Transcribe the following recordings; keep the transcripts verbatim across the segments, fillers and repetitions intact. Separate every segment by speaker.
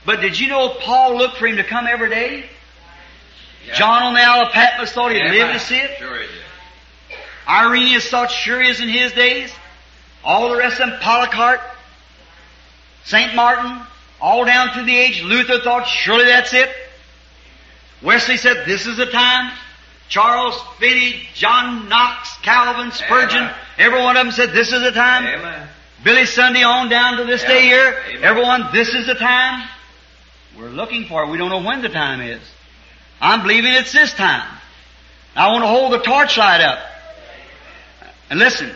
Speaker 1: But did you know Paul looked for him to come every day?
Speaker 2: Yeah.
Speaker 1: John on the Isle of Patmos thought he'd
Speaker 2: Yeah,
Speaker 1: live
Speaker 2: man.
Speaker 1: to see it.
Speaker 2: Sure he did.
Speaker 1: Irenaeus thought sure is in his days. All the rest of them, Polycarp, Saint Martin, all down through the age. Luther thought surely that's it. Wesley said this is the time. Charles Finney, John Knox, Calvin, Spurgeon,
Speaker 2: Amen.
Speaker 1: every one of them said this is the time.
Speaker 2: Amen.
Speaker 1: Billy Sunday on down to this
Speaker 2: Yeah.
Speaker 1: day here.
Speaker 2: Amen.
Speaker 1: Everyone, this is the time. We're looking for it. We don't know when the time is. I'm believing it's this time. I want to hold the torchlight up. And listen,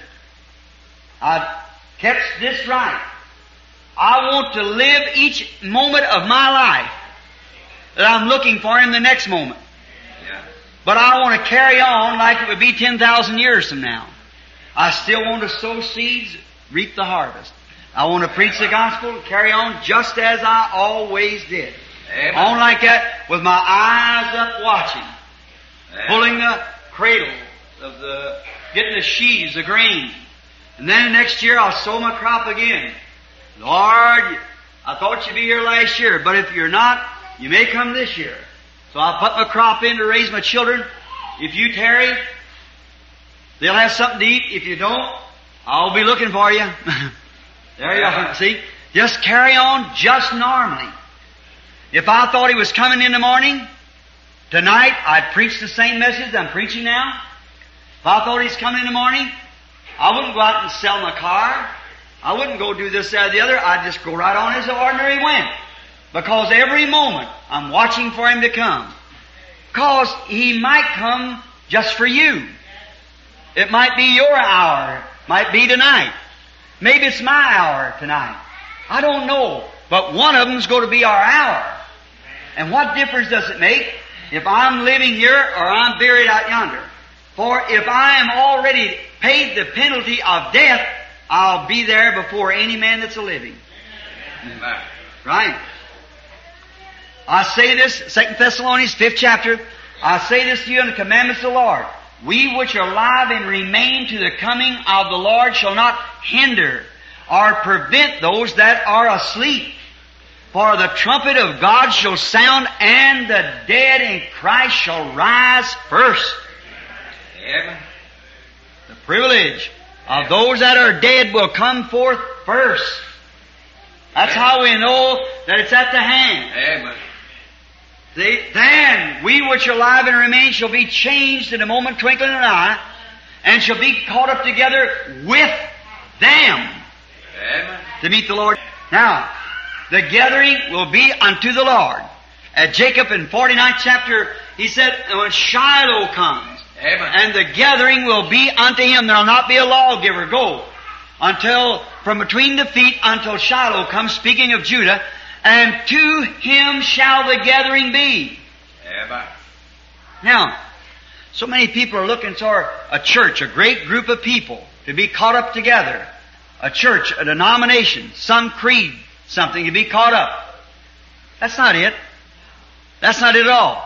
Speaker 1: I catch this right. I want to live each moment of my life that I'm looking for in the next moment.
Speaker 2: Yeah.
Speaker 1: But I want to carry on like it would be ten thousand years from now. I still want to sow seeds, reap the harvest. I want to preach the gospel, carry on just as I always did.
Speaker 2: Amen.
Speaker 1: On like that, with my eyes up watching,
Speaker 2: Amen.
Speaker 1: pulling the cradle of the, getting the sheaves, the grain. And then next year I'll sow my crop again. Lord, I thought you'd be here last year, but if you're not, you may come this year. So I'll put my crop in to raise my children. If you tarry, they'll have something to eat. If you don't, I'll be looking for you. There you are. See? Just carry on just normally. If I thought he was coming in the morning, tonight I'd preach the same message I'm preaching now. If I thought he's coming in the morning, I wouldn't go out and sell my car. I wouldn't go do this, that, or the other. I'd just go right on as the ordinary went. Because every moment I'm watching for him to come. Because he might come just for you. It might be your hour. Might be tonight. Maybe it's my hour tonight. I don't know. But one of them's going to be our hour. And what difference does it make if I'm living here or I'm buried out yonder? For if I am already paid the penalty of death, I'll be there before any man that's a living.
Speaker 2: Amen.
Speaker 1: Right? I say this, Second Thessalonians, fifth chapter, I say this to you in the commandments of the Lord. We which are alive and remain to the coming of the Lord shall not hinder or prevent those that are asleep. For the trumpet of God shall sound, and the dead in Christ shall rise first.
Speaker 2: Amen.
Speaker 1: The privilege of those that are dead will come forth first. That's how we know that it's at the hand.
Speaker 2: Amen.
Speaker 1: See, then we which are alive and remain shall be changed in a moment, twinkling of an eye, and shall be caught up together with them
Speaker 2: Amen.
Speaker 1: to meet the Lord. Now, the gathering will be unto the Lord. At Jacob in forty-ninth chapter, he said, when Shiloh comes,
Speaker 2: Amen.
Speaker 1: and the gathering will be unto him, there will not be a lawgiver go until, from between the feet until Shiloh comes, speaking of Judah, and to him shall the gathering be.
Speaker 2: Amen.
Speaker 1: Now, so many people are looking for a church, a great group of people to be caught up together. A church, a denomination, some creed, something to be caught up. That's not it. That's not it at all.